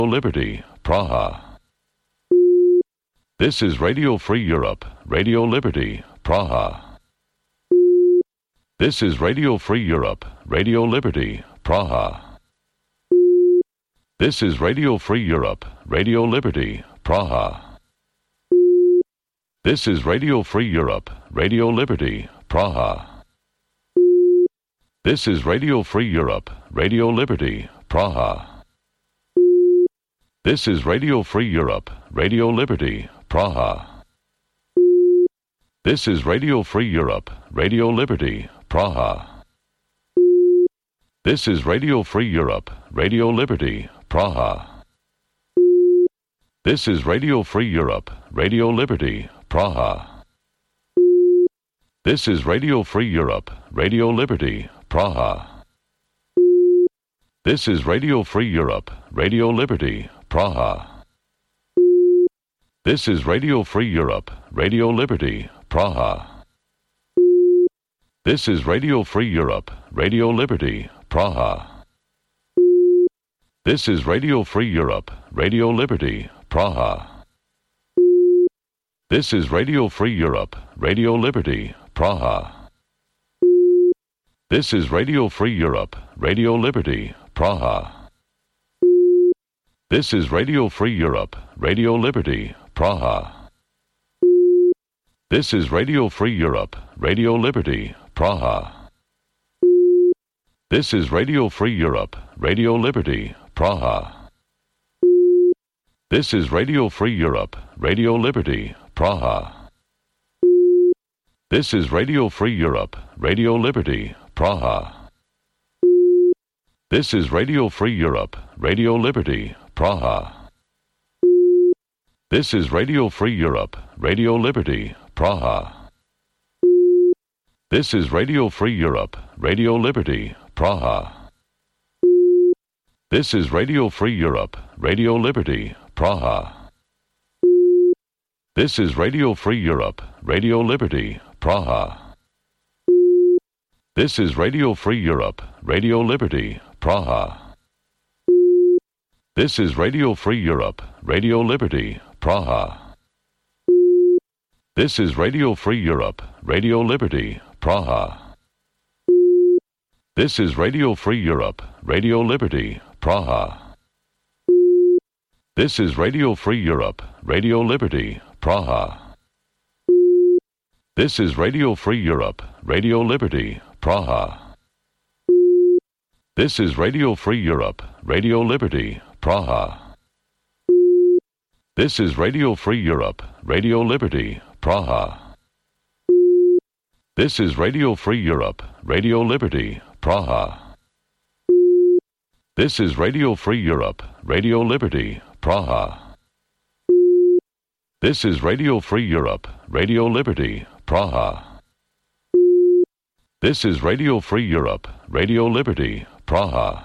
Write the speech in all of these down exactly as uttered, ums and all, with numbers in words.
Liberty, Praha. This is Radio Free Europe, Radio Liberty, Praha. This is Radio Free Europe, Radio Liberty, Praha. This is Radio Free Europe, Radio Liberty, Praha. This is Radio Free Europe, Radio Liberty, Praha. This is Radio Free Europe, Radio Liberty, Praha. This is Radio Free Europe, Radio Liberty, Praha. This is Radio Free Europe, Radio Liberty, Praha. This is Radio Free Europe, Radio Liberty, Praha. This is Radio Free Europe, Radio Liberty, Praha. This is Radio Free Europe, Radio Liberty, Praha. This is Radio Free Europe, Radio Liberty, Praha. This is Radio Free Europe, Radio Liberty, Praha. This is Radio Free Europe, Radio Liberty, Praha. This is Radio Free Europe, Radio Liberty, Praha. This is Radio Free Europe, Radio Liberty, Praha. This is Radio Free Europe, Radio Liberty, Praha. This is Radio Free Europe, Radio Liberty, Praha. This is Radio Free Europe, Radio Liberty, Praha. This is Radio Free Europe, Radio Liberty, Praha. This is Radio Free Europe, Radio Liberty, Praha. This is Radio Free Europe, Radio Liberty, Praha. This is Radio Free Europe, Radio Liberty, Praha. This is Radio Free Europe, Radio Liberty, Praha. This is Radio Free Europe, Radio Liberty, Praha. This is Radio Free Europe, Radio Liberty, Praha. This is Radio Free Europe, Radio Liberty, Praha. This is Radio Free Europe, Radio Liberty, Praha. This is Radio Free Europe, Radio Liberty, Praha. This is Radio Free Europe, Radio Liberty, Praha. This is Radio Free Europe, Radio Liberty, Praha. This is Radio Free Europe, Radio Liberty, Praha. This is Radio Free Europe, Radio Liberty, Praha. This is Radio Free Europe, Radio Liberty, Praha. This is Radio Free Europe, Radio Liberty, Praha. This is Radio Free Europe, Radio Liberty, Praha. This is Radio Free Europe, Radio Liberty, Praha. This is Radio Free Europe, Radio Liberty, Praha. This is Radio Free Europe, Radio Liberty, Praha.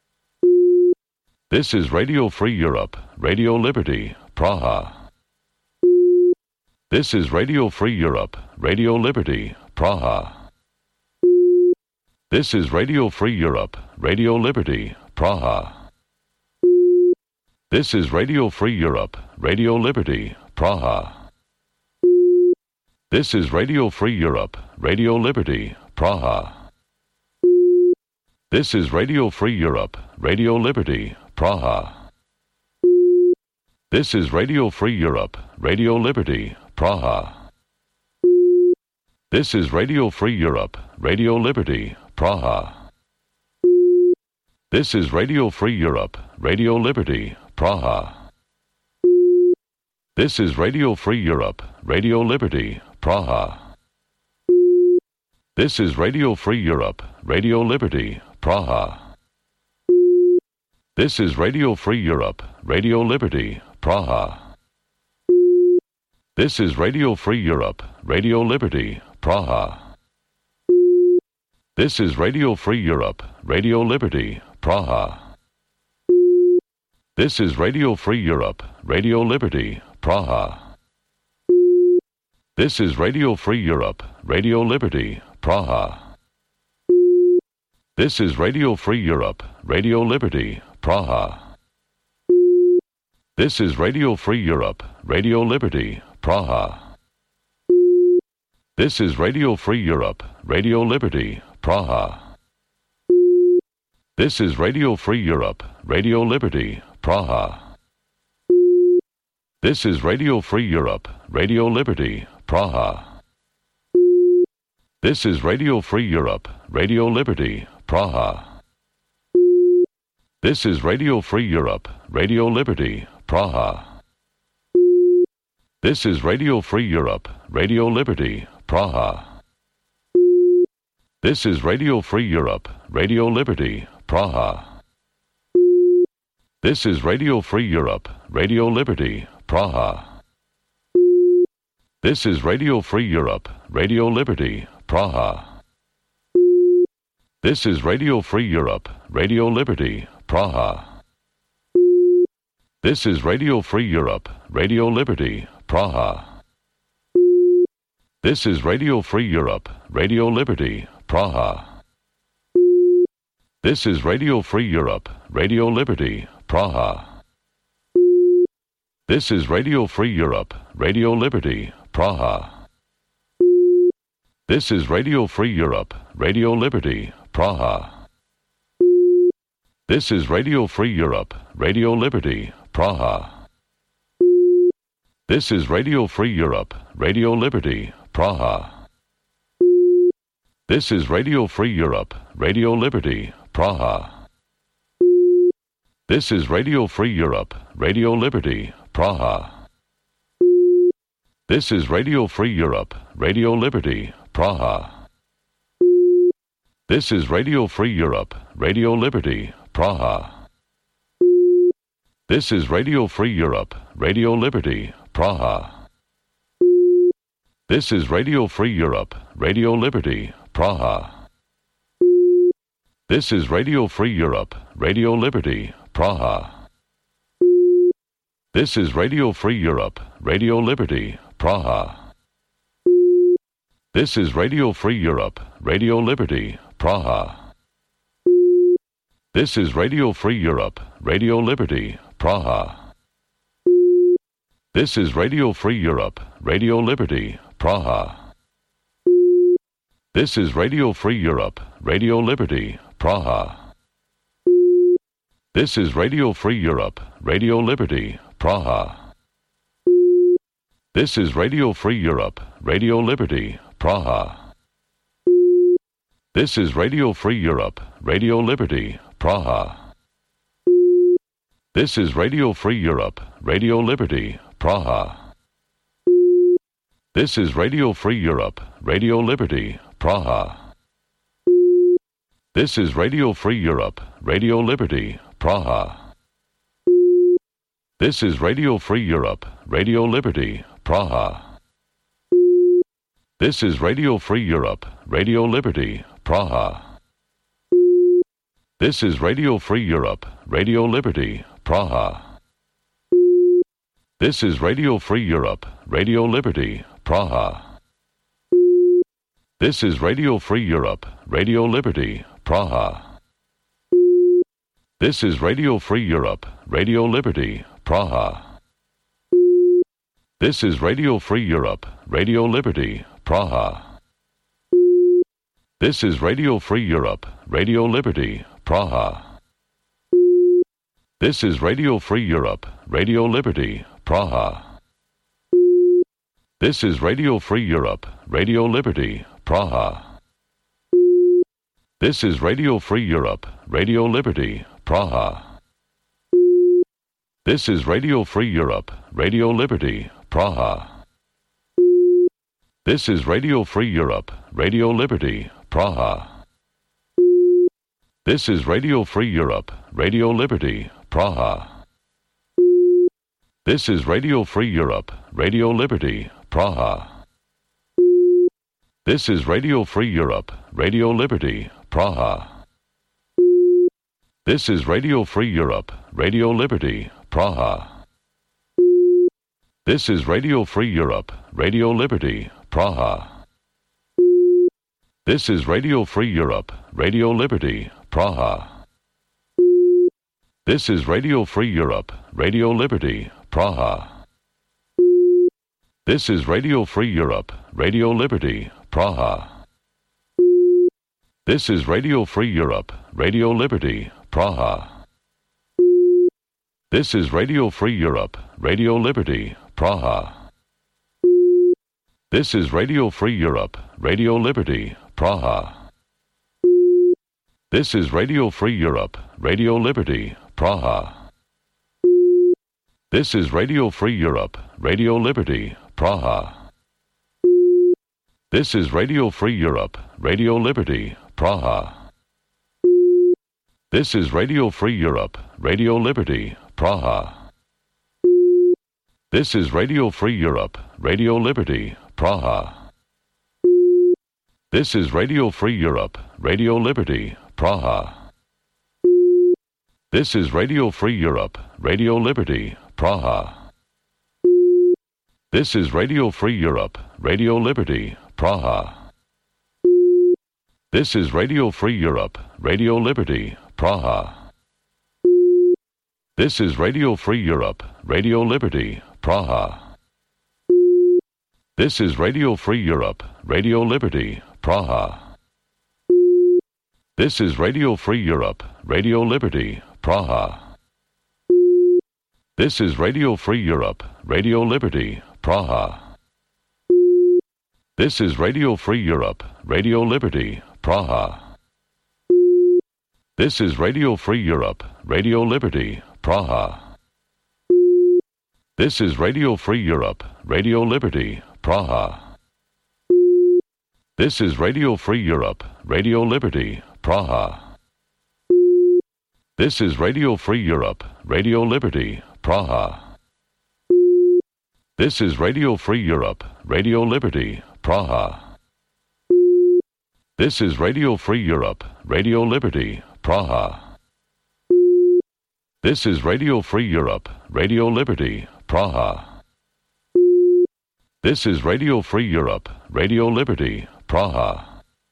This is Radio Free Europe, Radio Liberty, Praha. This is Radio Free Europe, Radio Liberty, Praha. This is Radio Free Europe, Radio Liberty, Praha. This is Radio Free Europe, Radio Liberty, Praha. This is Radio Free Europe, Radio Liberty, Praha. This is Radio Free Europe, Radio Liberty, Praha. This is Radio Free Europe, Radio Liberty, Praha. This is Radio Free Europe, Radio Liberty, Praha. This is Radio Free Europe, Radio Liberty, Praha. This is Radio Free Europe, Radio Liberty, Praha. This is Radio Free Europe, Radio Liberty, Praha. This is Radio Free Europe, Radio Liberty, Praha. This is Radio Free Europe, Radio Liberty, Praha. This is Radio Free Europe, Radio Liberty, Praha. This is Radio Free Europe, Radio Liberty, Praha. This is Radio Free Europe, Radio Liberty, Praha. This is Radio Free Europe, Radio Liberty, Praha. This is Radio Free Europe, Radio Liberty, Praha. This is Radio Free Europe, Radio Liberty, Praha. This is Radio Free Europe, Radio Liberty, Praha. This is Radio Free Europe, Radio Liberty, Praha. This is Radio Free Europe, Radio Liberty, Praha. This is Radio Free Europe, Radio Liberty, Praha. This is Radio Free Europe, Radio Liberty, Praha. This is Radio Free Europe, Radio Liberty, Praha. This is Radio Free Europe, Radio Liberty, Praha. This is Radio Free Europe, Radio Liberty, Praha. This is Radio Free Europe, Radio Liberty, Praha. This is Radio Free Europe, Radio Liberty, Praha. This is Radio Free Europe, Radio Liberty, Praha. This is Radio Free Europe, Radio Liberty, Praha. This is Radio Free Europe, Radio Liberty, Praha. This is Radio Free Europe, Radio Liberty, Praha. This is Radio Free Europe, Radio Liberty, Praha. This is Radio Free Europe, Radio Liberty, Praha. This is Radio Free Europe, Radio Liberty, Praha. This is Radio Free Europe, Radio Liberty, Praha. This is Radio Free Europe, Radio Liberty, Praha. This is Radio Free Europe, Radio Liberty, Praha. This is Radio Free Europe, Radio Liberty, Praha. This is Radio Free Europe, Radio Liberty, Praha. This is Radio Free Europe, Radio Liberty, Praha. This is Radio Free Europe, Radio Liberty, Praha. This is Radio Free Europe, Radio Liberty, Praha. This is Radio Free Europe, Radio Liberty, Praha. This is Radio Free Europe, Radio Liberty, Praha. This is Radio Free Europe, Radio Liberty, Praha. This is Radio Free Europe, Radio Liberty, Praha. This is Radio Free Europe, Radio Liberty, Praha. This is Radio Free Europe, Radio Liberty, Praha. This is Radio Free Europe, Radio Liberty, Praha. This is Radio Free Europe, Radio Liberty, Praha. This is Radio Free Europe, Radio Liberty, Praha. This is Radio Free Europe, Radio Liberty, Praha. This is Radio Free Europe, Radio Liberty, Praha. This is Radio Free Europe, Radio Liberty, Praha. This is Radio Free Europe, Radio Liberty, Praha. This is Radio Free Europe, Radio Liberty, Praha. This is Radio Free Europe, Radio Liberty, Praha. This is Radio Free Europe, Radio Liberty, Praha. This is Radio Free Europe, Radio Liberty, Praha. This is Radio Free Europe, Radio Liberty, Praha. This is Radio Free Europe, Radio Liberty, Praha. This is Radio Free Europe, Radio Liberty, Praha. This is Radio Free Europe, Radio Liberty, Praha. This is Radio Free Europe, Radio Liberty, Praha. This is Radio Free Europe, Radio Liberty, Praha. This is Radio Free Europe, Radio Liberty, Praha. This is Radio Free Europe, Radio Liberty, Praha. This is Radio Free Europe, Radio Liberty, Praha. This is Radio Free Europe, Radio Liberty, Praha. This is Radio Free Europe, Radio Liberty, Praha. This is Radio Free Europe, Radio Liberty, Praha. This is Radio Free Europe, Radio Liberty, Praha. This is Radio Free Europe, Radio Liberty, Praha. This is Radio Free Europe, Radio Liberty, Praha. This is Radio Free Europe, Radio Liberty, Praha. This is Radio Free Europe, Radio Liberty, Praha. This is Radio Free Europe, Radio Liberty, Praha. This is Radio Free Europe, Radio Liberty, Praha. This is Radio Free Europe, Radio Liberty, Praha. This is Radio Free Europe, Radio Liberty, Praha. This is Radio Free Europe, Radio Liberty, Praha. This is Radio Free Europe, Radio Liberty, Praha. This is Radio Free Europe, Radio Liberty, Praha. This is Radio Free Europe, Radio Liberty, Praha. This is Radio Free Europe, Radio Liberty, Praha. This is Radio Free Europe, Radio Liberty, Praha. This is Radio Free Europe, Radio Liberty, Praha. This is Radio Free Europe, Radio Liberty, Praha. This is Radio Free Europe, Radio Liberty, Praha. This is Radio Free Europe, Radio Liberty, Praha. This is Radio Free Europe, Radio Liberty, Praha. This is Radio Free Europe, Radio Liberty, Praha. This is Radio Free Europe, Radio Liberty, Praha. This is Radio Free Europe, Radio Liberty, Praha. This is Radio Free Europe, Radio Liberty, Praha. This is Radio Free Europe, Radio Liberty, Praha. This is Radio Free Europe, Radio Liberty, Praha.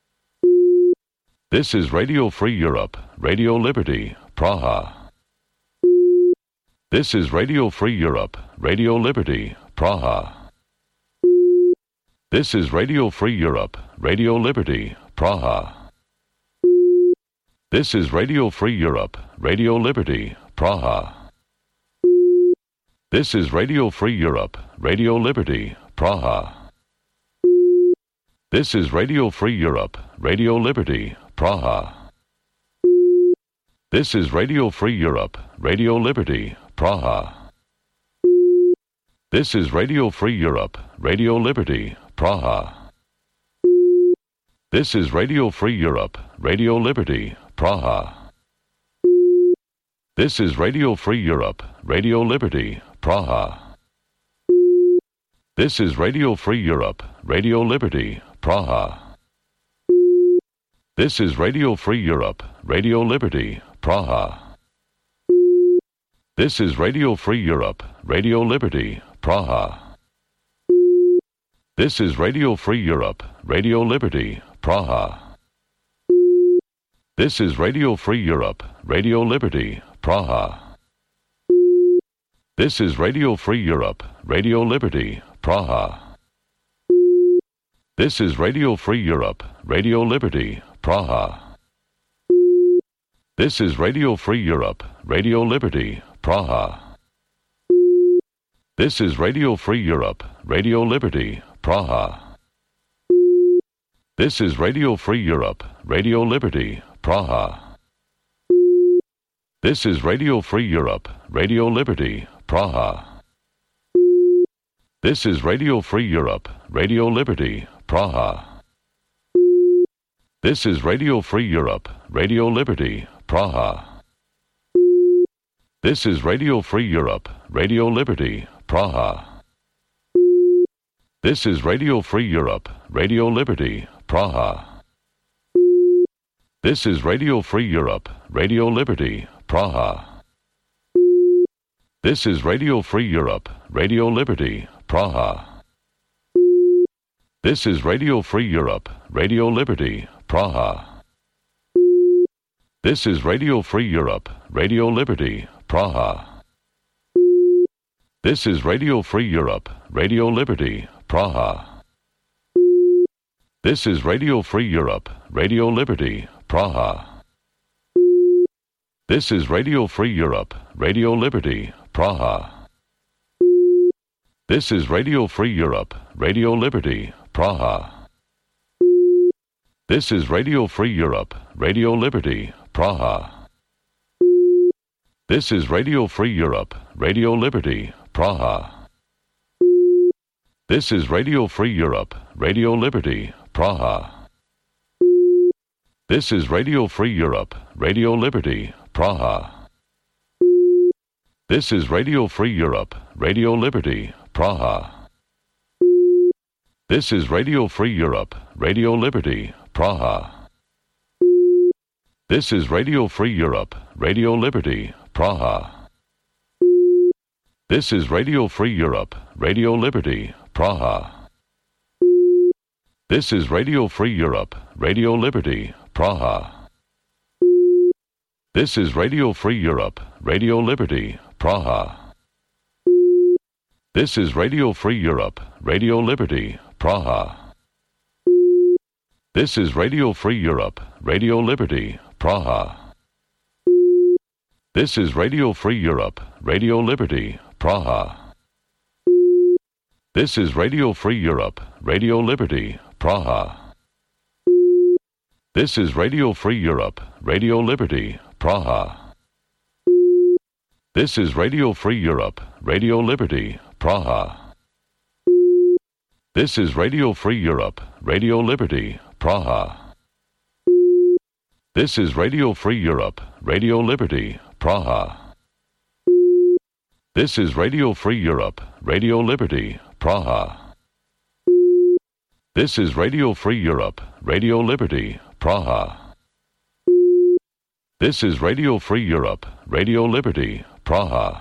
This is Radio Free Europe, Radio Liberty, Praha. This is Radio Free Europe, Radio Liberty, Praha. This is Radio Free Europe, Radio Liberty, Praha. This is Radio Free Europe, Radio Liberty, Praha. This is Radio Free Europe, Radio Liberty, Praha. This is Radio Free Europe, Radio Liberty, Praha. This is Radio Free Europe, Radio Liberty, Praha. This is Radio Free Europe, Radio Liberty, Praha. This is Radio Free Europe, Radio Liberty, Praha. This is Radio Free Europe, Radio Liberty, Praha. This is Radio Free Europe, Radio Liberty, Praha. This is Radio Free Europe, Radio Liberty, Praha. This is Radio Free Europe, Radio Liberty, Praha. This is Radio Free Europe, Radio Liberty, Praha. This is Radio Free Europe, Radio Liberty, Praha. This is Radio Free Europe, Radio Liberty, Praha. This is Radio Free Europe, Radio Liberty, Praha. This is Radio Free Europe, Radio Liberty, Praha. This is Radio Free Europe, Radio Liberty, Praha. This is Radio Free Europe, Radio Liberty, Praha. This is Radio Free Europe, Radio Liberty, Praha. This is Radio Free Europe, Radio Liberty, Praha. This is Radio Free Europe, Radio Liberty, Praha. This is Radio Free Europe, Radio Liberty, Praha. This is Radio Free Europe, Radio Liberty, Praha. This is Radio Free Europe, Radio Liberty, Praha. This is Radio Free Europe, Radio Liberty, Praha. This is Radio Free Europe, Radio Liberty, Praha. This is Radio Free Europe, Radio Liberty, Praha. This is Radio Free Europe, Radio Liberty, Praha. This is Radio Free Europe, Radio Liberty, Praha. This is Radio Free Europe, Radio Liberty, Praha. This is Radio Free Europe, Radio Liberty, Praha. This is Radio Free Europe, Radio Liberty, Praha. This is Radio Free Europe, Radio Liberty, Praha. This is Radio Free Europe, Radio Liberty, Praha. This is Radio Free Europe, Radio Liberty, Praha. This is Radio Free Europe, Radio Liberty, Praha. This is Radio Free Europe, Radio Liberty, Praha. This is Radio Free Europe, Radio Liberty, Praha. This is Radio Free Europe, Radio Liberty, Praha. This is Radio Free Europe, Radio Liberty, Praha. This is Radio Free Europe, Radio Liberty, Praha. This is Radio Free Europe, Radio Liberty, Praha. This is Radio Free Europe, Radio Liberty, Praha. This is Radio Free Europe, Radio Liberty, Praha. This is Radio Free Europe, Radio Liberty, Praha. This is Radio Free Europe, Radio Liberty, Praha. This is Radio Free Europe, Radio Liberty, Praha. This is Radio Free Europe, Radio Liberty, Praha. This is Radio Free Europe, Radio Liberty, Praha. This is Radio Free Europe, Radio Liberty, Praha. This is Radio Free Europe, Radio Liberty, Praha. This is Radio Free Europe, Radio Liberty, Praha.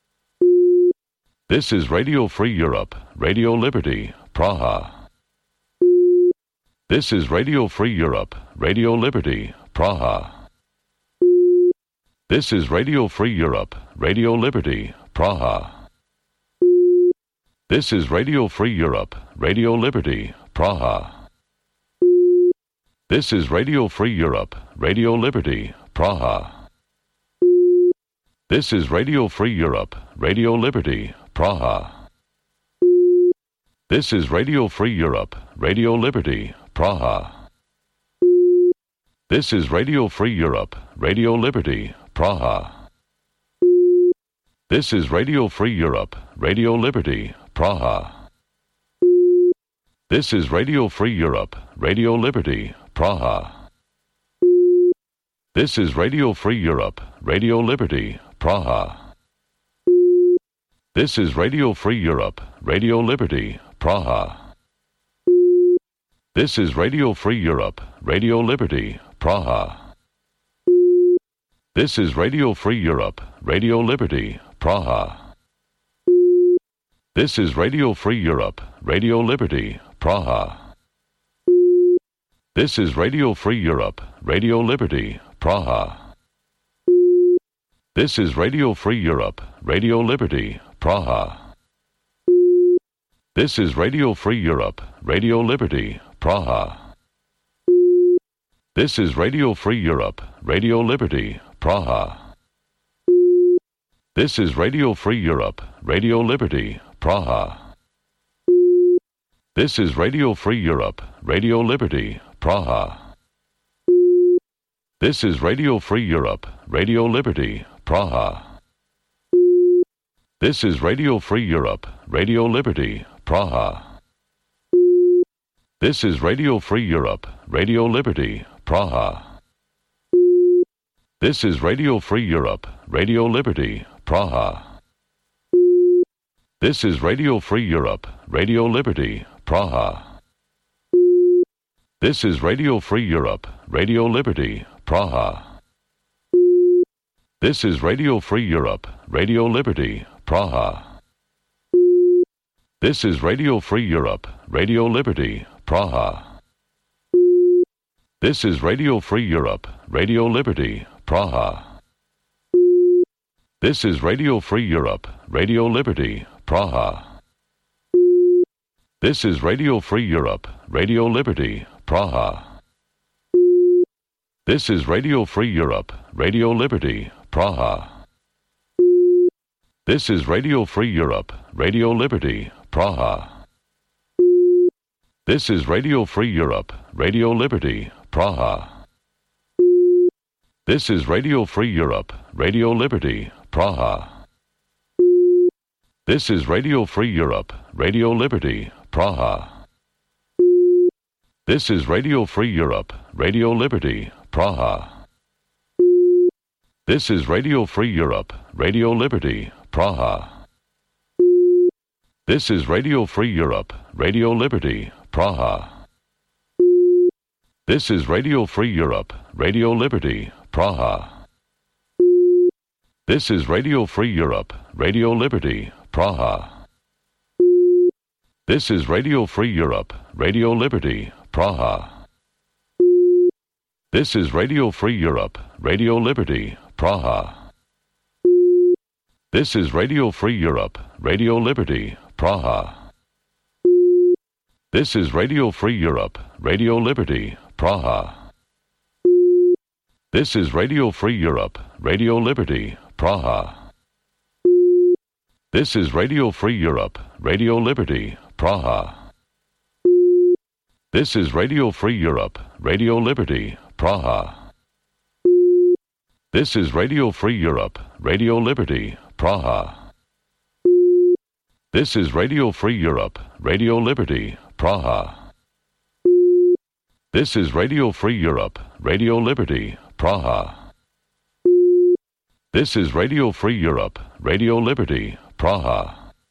This is Radio Free Europe, Radio Liberty, Praha. This is Radio Free Europe, Radio Liberty, Praha. This is Radio Free Europe, Radio Liberty, Praha. This is Radio Free Europe, Radio Liberty, Praha. This is Radio Free Europe, Radio Liberty, Praha. This is Radio Free Europe, Radio Liberty, Praha. This is Radio Free Europe, Radio Liberty, Praha. This is Radio Free Europe, Radio Liberty, Praha. This is Radio Free Europe, Radio Liberty, Praha. This is Radio Free Europe, Radio Liberty, Praha. This is Radio Free Europe, Radio Liberty, Praha. This is Radio Free Europe, Radio Liberty, Praha. This is Radio Free Europe, Radio Liberty, Praha. This is Radio Free Europe, Radio Liberty, Praha. This is Radio Free Europe, Radio Liberty, Praha. This is Radio Free Europe, Radio Liberty, Praha. This is Radio Free Europe, Radio Liberty, Praha. This is Radio Free Europe, Radio Liberty, Praha. This is Radio Free Europe, Radio Liberty, Praha. This is Radio Free Europe, Radio Liberty, Praha. This is Radio Free Europe, Radio Liberty, Praha. This is Radio Free Europe, Radio Liberty, Praha. This is Radio Free Europe, Radio Liberty, Praha. This is Radio Free Europe, Radio Liberty, Praha. This is Radio Free Europe, Radio Liberty, Praha. This is Radio Free Europe, Radio Liberty, Praha. This is Radio Free Europe, Radio Liberty, Praha. This is Radio Free Europe, Radio Liberty, Praha. This is Radio Free Europe, Radio Liberty, Praha. This is Radio Free Europe, Radio Liberty, Praha. This is Radio Free Europe, Radio Liberty, Praha. This is Radio Free Europe, Radio Liberty, Praha. This is Radio Free Europe, Radio Liberty, Praha. This is Radio Free Europe, Radio Liberty, Praha. This is Radio Free Europe, Radio Liberty, Praha. This is Radio Free Europe, Radio Liberty, Praha. This is Radio Free Europe, Radio Liberty, Praha. This is Radio Free Europe, Radio Liberty, Praha. This is Radio Free Europe, Radio Liberty, Praha. This is Radio Free Europe, Radio Liberty, Praha. This is Radio Free Europe, Radio Liberty, Praha. This is Radio Free Europe, Radio Liberty, Praha. This is Radio Free Europe, Radio Liberty, Praha. This is Radio Free Europe, Radio Liberty, Praha. This is Radio Free Europe, Radio Liberty, Praha. This is Radio Free Europe, Radio Liberty, Praha. This is Radio Free Europe, Radio Liberty, Praha. This is Radio Free Europe, Radio Liberty, Praha. This is Radio Free Europe, Radio Liberty, Praha. This is Radio Free Europe, Radio Liberty, Praha. This is Radio Free Europe, Radio Liberty, Praha. This is Radio Free Europe, Radio Liberty, Praha. This is Radio Free Europe, Radio Liberty, Praha.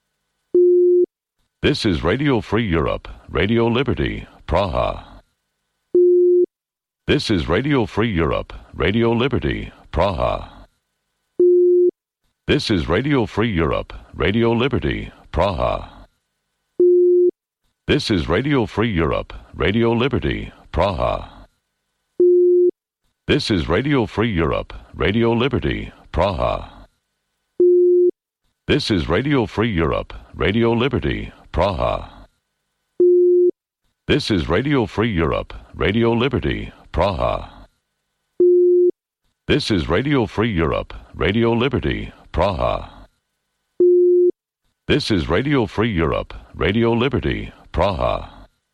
This is Radio Free Europe, Radio Liberty, Praha. This is Radio Free Europe, Radio Liberty, Praha. This is Radio Free Europe, Radio Liberty, Praha. This is Radio Free Europe, Radio Liberty, Praha. This is Radio Free Europe, Radio Liberty, Praha. This is Radio Free Europe, Radio Liberty, Praha. This is Radio Free Europe, Radio Liberty, Praha. This is Radio Free Europe, Radio Liberty, Praha. This is Radio Free Europe, Radio Liberty, Praha.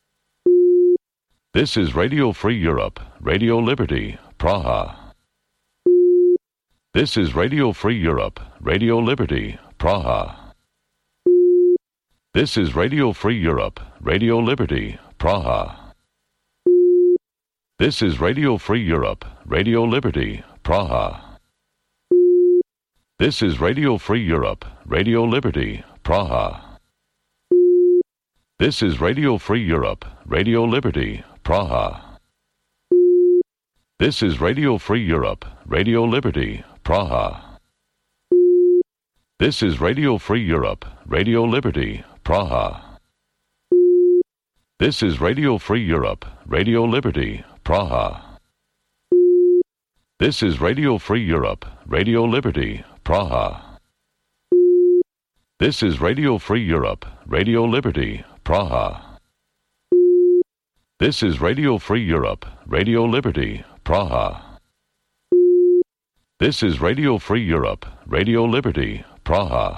This is Radio Free Europe, Radio Liberty, Praha. This is Radio Free Europe, Radio Liberty, Praha. This is Radio Free Europe, Radio Liberty, Praha. This is Radio Free Europe, Radio Liberty, Praha. This is Radio Free Europe, Radio Liberty, Praha. This is Radio Free Europe, Radio Liberty, Praha. This is Radio Free Europe, Radio Liberty, Praha. This is Radio Free Europe, Radio Liberty, Praha. This is Radio Free Europe, Radio Liberty, Praha. This is Radio Free Europe, Radio Liberty, Praha. This is Radio Free Europe, Radio Liberty, Praha. This is Radio Free Europe, Radio Liberty, Praha. This is Radio Free Europe, Radio Liberty, Praha.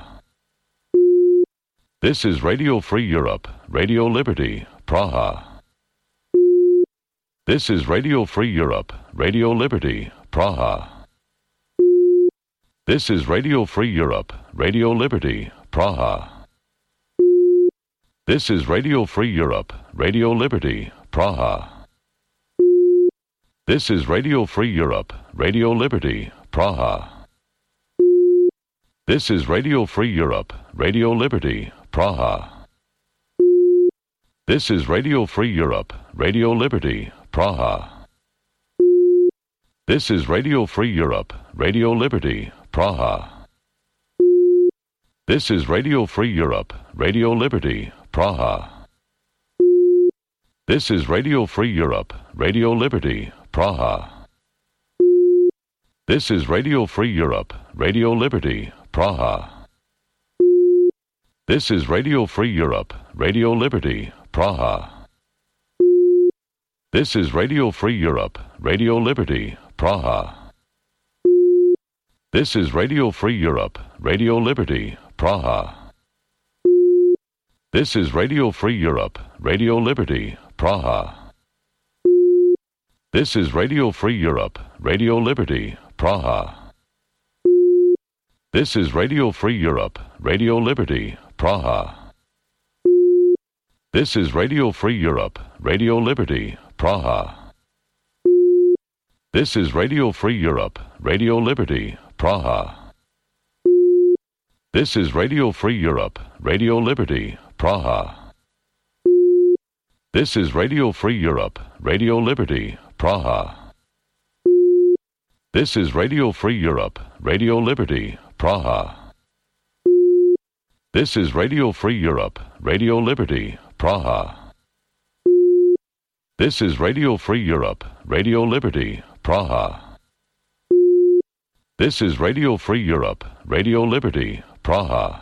This is Radio Free Europe, Radio Liberty, Praha. This is Radio Free Europe, Radio Liberty, Praha. This is Radio Free Europe, Radio Liberty, Praha. This is Radio Free Europe, Radio Liberty, Praha. This is Radio Free Europe, Radio Liberty, Praha. This is Radio Free Europe, Radio Liberty, Praha. This is Radio Free Europe, Radio Liberty, Praha. This is Radio Free Europe, Radio Liberty, Praha. This is Radio Free Europe, Radio Liberty, Praha. This is Radio Free Europe, Radio Liberty, Praha. This is Radio Free Europe, Radio Liberty, Praha. This is Radio Free Europe, Radio Liberty, Praha. This is Radio Free Europe, Radio Liberty, Praha. This is Radio Free Europe, Radio Liberty, Praha. This is Radio Free Europe, Radio Liberty, Praha. This is Radio Free Europe, Radio Liberty, Praha. This is Radio Free Europe, Radio Liberty, Praha. This is Radio Free Europe, Radio Liberty, Praha. This is Radio Free Europe, Radio Liberty, Praha. This is Radio Free Europe, Radio Liberty, Praha. This is Radio Free Europe, Radio Liberty, Praha. This is Radio Free Europe, Radio Liberty, Praha. This is Radio Free Europe, Radio Liberty, Praha. This is Radio Free Europe, Radio Liberty, Praha. This is Radio Free Europe, Radio Liberty, Praha.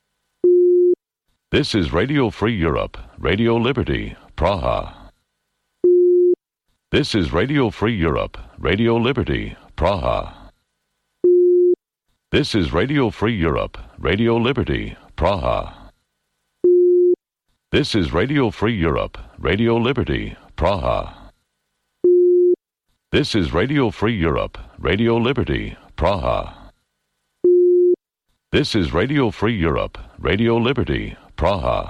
This is Radio Free Europe, Radio Liberty, Praha. This is Radio Free Europe, Radio Liberty, Praha. This is Radio Free Europe, Radio Liberty, Praha. This is Radio Free Europe, Radio Liberty, Praha. This is Radio Free Europe, Radio Liberty, Praha. This is Radio Free Europe, Radio Liberty, Praha.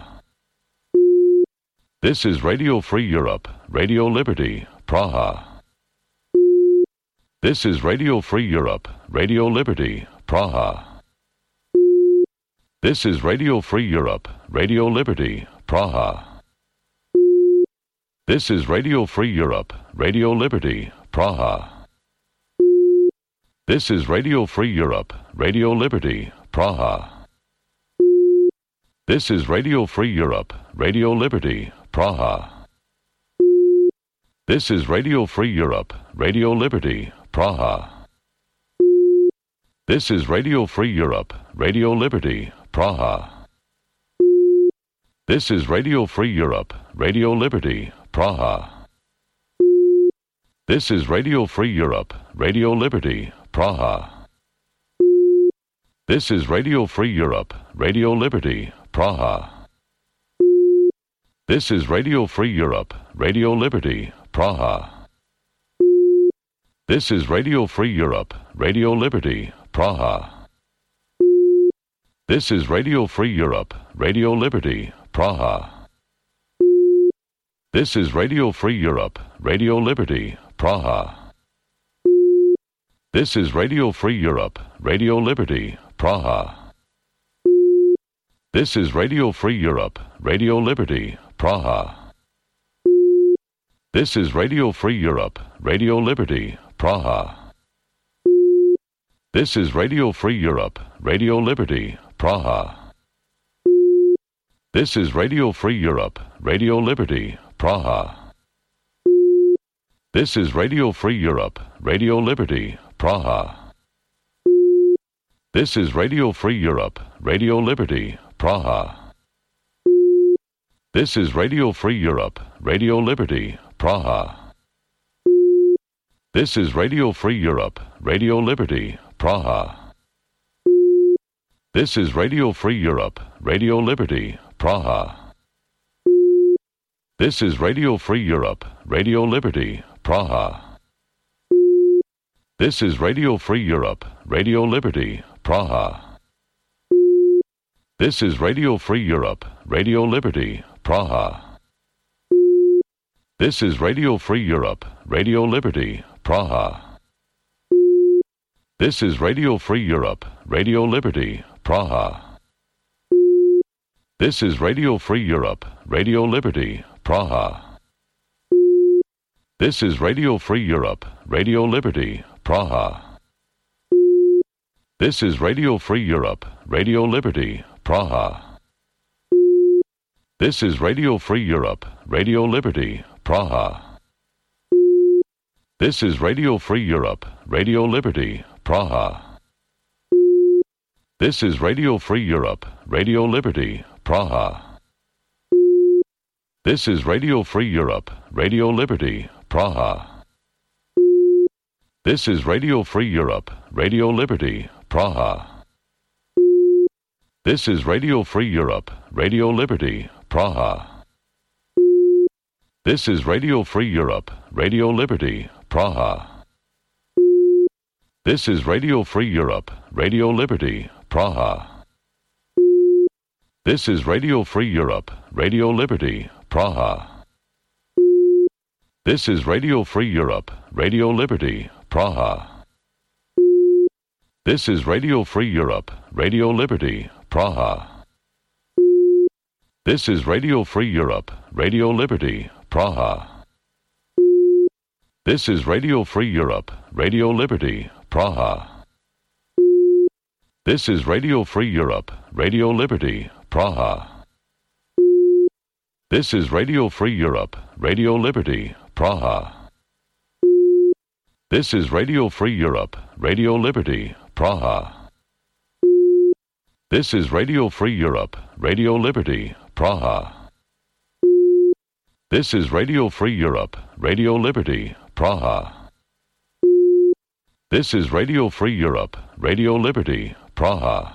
This is Radio Free Europe, Radio Liberty, Praha. This is Radio Free Europe, Radio Liberty, Praha. This is Radio Free Europe, Radio Liberty, Praha. This is Radio Free Europe, Radio Liberty, Praha. This is Radio Free Europe, Radio Liberty, Praha. This is Radio Free Europe, Radio Liberty, Praha. This is Radio Free Europe, Radio Liberty, Praha. This is Radio Free Europe, Radio Liberty, Praha. This is Radio Free Europe, Radio Liberty, Praha. This is Radio Free Europe, Radio Liberty, Praha. This is Radio Free Europe, Radio Liberty, Praha. This is Radio Free Europe, Radio Liberty, Praha. This is Radio Free Europe, Radio Liberty, Praha. This is Radio Free Europe, Radio Liberty, Praha. This is Radio Free Europe, Radio Liberty, Praha. This is Radio Free Europe, Radio Liberty, Praha. This is Radio Free Europe, Radio Liberty, Praha. This is Radio Free Europe, Radio Liberty, Praha. This is Radio Free Europe, Radio Liberty, Praha. This is Radio Free Europe, Radio Liberty, Praha. This is Radio Free Europe, Radio Liberty, Praha. This is Radio Free Europe, Radio Liberty, Praha. This is Radio Free Europe, Radio Liberty, Praha. This is Radio Free Europe, Radio Liberty, Praha. This is Radio Free Europe, Radio Liberty, Praha. This is Radio Free Europe, Radio Liberty, Praha. This is Radio Free Europe, Radio Liberty, Praha. This is Radio Free Europe, Radio Liberty, Praha. This is Radio Free Europe, Radio Liberty, Praha. This is Radio Free Europe, Radio Liberty, Praha. This is Radio Free Europe, Radio Liberty, Praha. This is Radio Free Europe, Radio Liberty, Praha. This is Radio Free Europe, Radio Liberty, Praha. This is Radio Free Europe, Radio Liberty, Praha. This is Radio Free Europe, Radio Liberty, Praha. This is Radio Free Europe, Radio Liberty, Praha. This is Radio Free Europe, Radio Liberty, Praha. This is Radio Free Europe, Radio Liberty, Praha. This is Radio Free Europe, Radio Liberty, Praha. This is Radio Free Europe, Radio Liberty, Praha. This is Radio Free Europe, Radio Liberty, Praha. This is Radio Free Europe, Radio Liberty, Praha. This is Radio Free Europe, Radio Liberty, Praha. This is Radio Free Europe, Radio Liberty, Praha. This is Radio Free Europe, Radio Liberty, Praha. This is Radio Free Europe, Radio Liberty, Praha. This is Radio Free Europe, Radio Liberty, Praha. This is Radio Free Europe, Radio Liberty, Praha. This is Radio Free Europe, Radio Liberty, Praha. This is Radio Free Europe, Radio Liberty, Praha. This is Radio Free Europe, Radio Liberty, Praha. This is Radio Free Europe, Radio Liberty, Praha.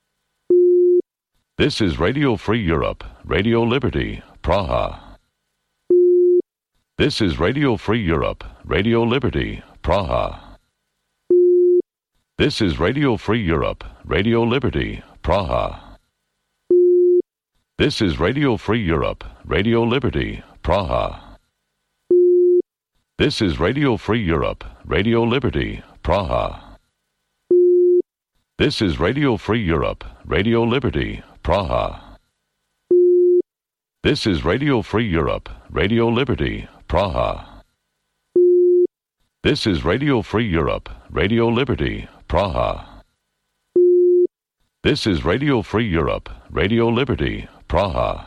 This is Radio Free Europe, Radio Liberty, Praha. This is Radio Free Europe, Radio Liberty, Praha. This is Radio Free Europe, Radio Liberty, Praha. This is Radio Free Europe, Radio Liberty, Praha. This is Radio Free Europe, Radio Liberty, Praha. This is Radio Free Europe, Radio Liberty, Praha. This is Radio Free Europe, Radio Liberty, Praha. This is Radio Free Europe, Radio Liberty, Praha. This is Radio Free Europe, Radio Liberty, Praha.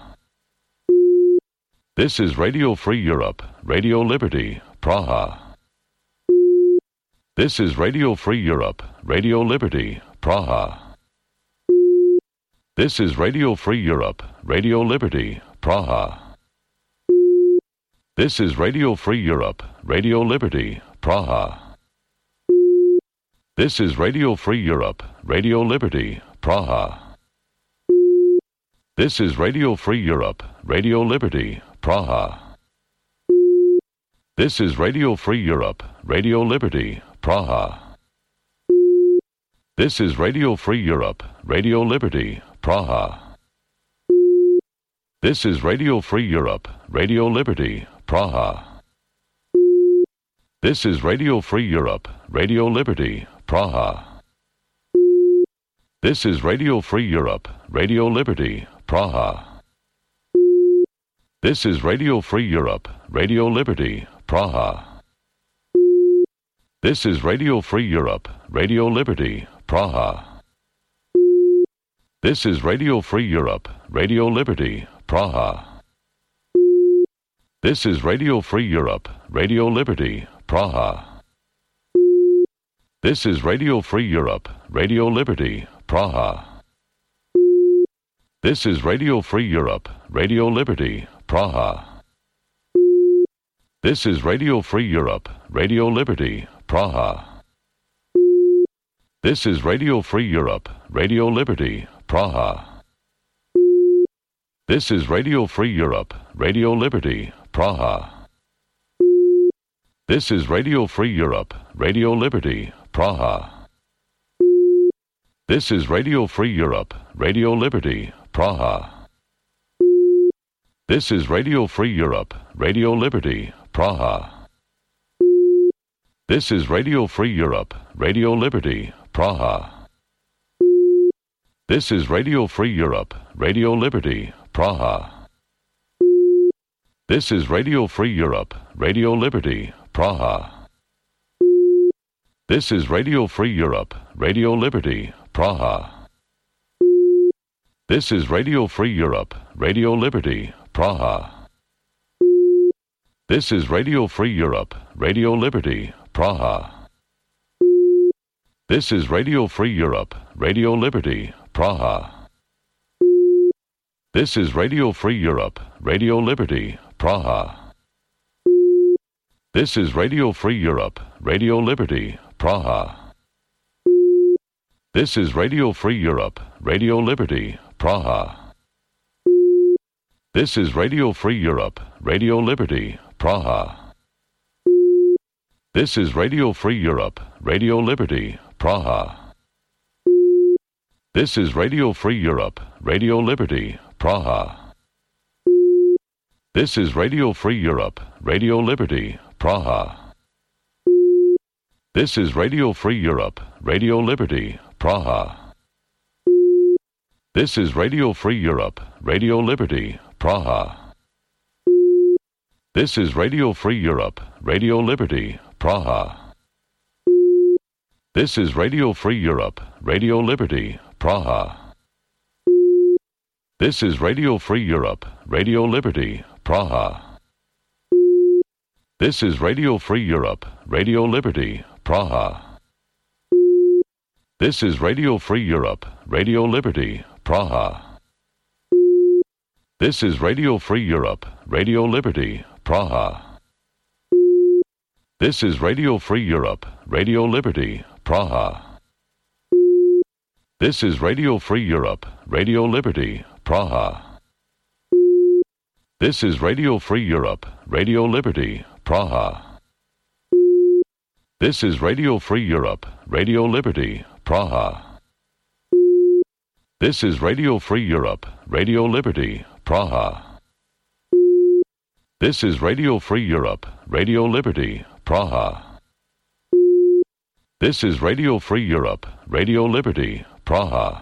This is Radio Free Europe, Radio Liberty, Praha. This is Radio Free Europe, Radio Liberty, Praha. This is Radio Free Europe, Radio Liberty, Praha. This is Radio Free Europe, Radio Liberty, Praha. This is Radio Free Europe, Radio Liberty, Praha. This is Radio Free Europe, Radio Liberty, Praha. This is Radio Free Europe, Radio Liberty, Praha. This is Radio Free Europe, Radio Liberty, Praha. This is Radio Free Europe, Radio Liberty, Praha. This is Radio Free Europe, Radio Liberty, Praha. This is Radio Free Europe, Radio Liberty, Praha. This is Radio Free Europe, Radio Liberty, Praha. This is Radio Free Europe, Radio Liberty, Praha. This is Radio Free Europe, Radio Liberty, Praha. This is Radio Free Europe, Radio Liberty, Praha. This is Radio Free Europe, Radio Liberty, Praha. This is Radio Free Europe, Radio Liberty, Praha. This is Radio Free Europe, Radio Liberty, Praha. This is Radio Free Europe, Radio Liberty, Praha. This is Radio Free Europe, Radio Liberty, Praha. This is Radio Free Europe, Radio Liberty, Praha. This is Radio Free Europe, Radio Liberty, Praha. This is Radio Free Europe, Radio Liberty, Praha. This is Radio Free Europe, Radio Liberty, Praha. This is Radio Free Europe, Radio Liberty, Praha. This is Radio Free Europe, Radio Liberty, Praha. This is Radio Free Europe, Radio Liberty, Praha. This is Radio Free Europe, Radio Liberty, Praha. This is Radio Free Europe, Radio Liberty, Praha. This is Radio Free Europe, Radio Liberty, Praha. This is Radio Free Europe, Radio Liberty, Praha. This is Radio Free Europe, Radio Liberty, Praha. This is Radio Free Europe, Radio Liberty, Praha. This is Radio Free Europe, Radio Liberty, Praha. This is Radio Free Europe, Radio Liberty, Praha. This is Radio Free Europe, Radio Liberty, Praha. This is Radio Free Europe, Radio Liberty, Praha. This is Radio Free Europe, Radio Liberty, Praha. This is Radio Free Europe, Radio Liberty, Praha. This is Radio Free Europe, Radio Liberty, Praha. This is Radio Free Europe, Radio Liberty, Praha. This is Radio Free Europe, Radio Liberty, Praha. This is Radio Free Europe, Radio Liberty, Praha. This is Radio Free Europe, Radio Liberty, Praha. This is Radio Free Europe, Radio Liberty, Praha. This is Radio Free Europe, Radio Liberty, Praha. This is Radio Free Europe, Radio Liberty, Praha. This is Radio Free Europe, Radio Liberty, Praha. This is Radio Free Europe, Radio Liberty, Praha. This is Radio Free Europe, Radio Liberty, Praha. This is Radio Free Europe, Radio Liberty, Praha. This is Radio Free Europe, Radio Liberty, Praha.